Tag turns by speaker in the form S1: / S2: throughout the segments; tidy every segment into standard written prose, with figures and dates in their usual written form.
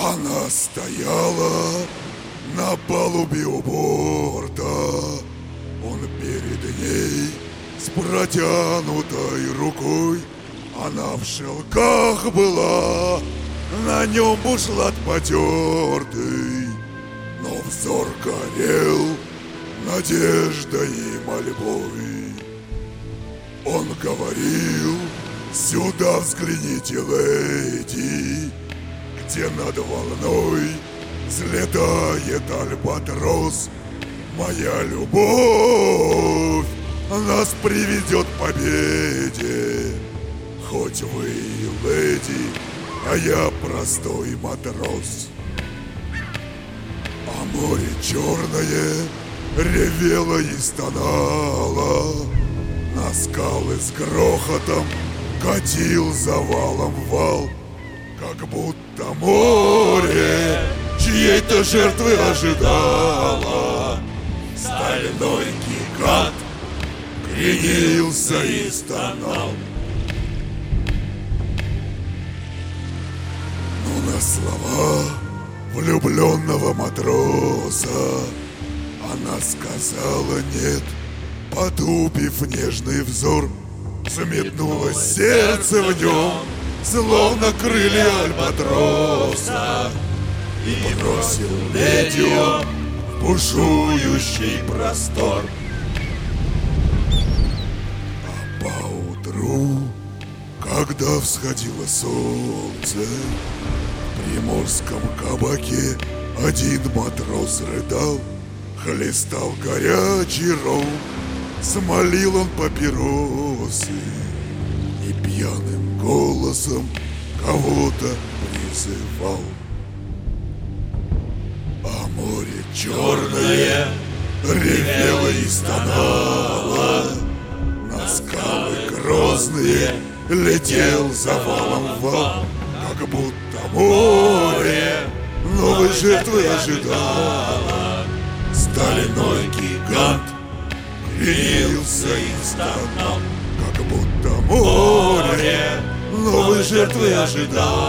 S1: Она стояла на палубе у борта. Он перед ней с протянутой рукой. Она в шелках была, на нем бушлат потертый, но взор горел надеждой и мольбой. Он говорил: сюда взгляните, леди, где над волной взлетает альбатрос. Моя любовь нас приведет к победе. Хоть вы и леди, а я простой матрос. А море черное ревело и стонало, на скалы с грохотом катил завалом вал, как будто море чьей-то жертвы ожидало. Стальной гигант кренился и стонал. Но на слова влюбленного матроса она сказала нет, потупив нежный взор. Взметнулось сердце в нем, словно крылья альбатроса, и бросил леди он в бушующий простор. А поутру, когда всходило солнце, в приморском кабаке один матрос рыдал, хлестал горячий ром, смолил он папиросы и пьяным голосом кого-то призывал. А море черное ревело и стонало, на скалы грозные летел завалом вал, как будто море новой жертвы ожидало. Стальной гигант кренился и стонал, как будто море новой жертвы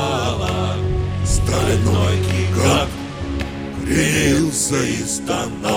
S1: ожидало. Стальной гигант кренился и стонал.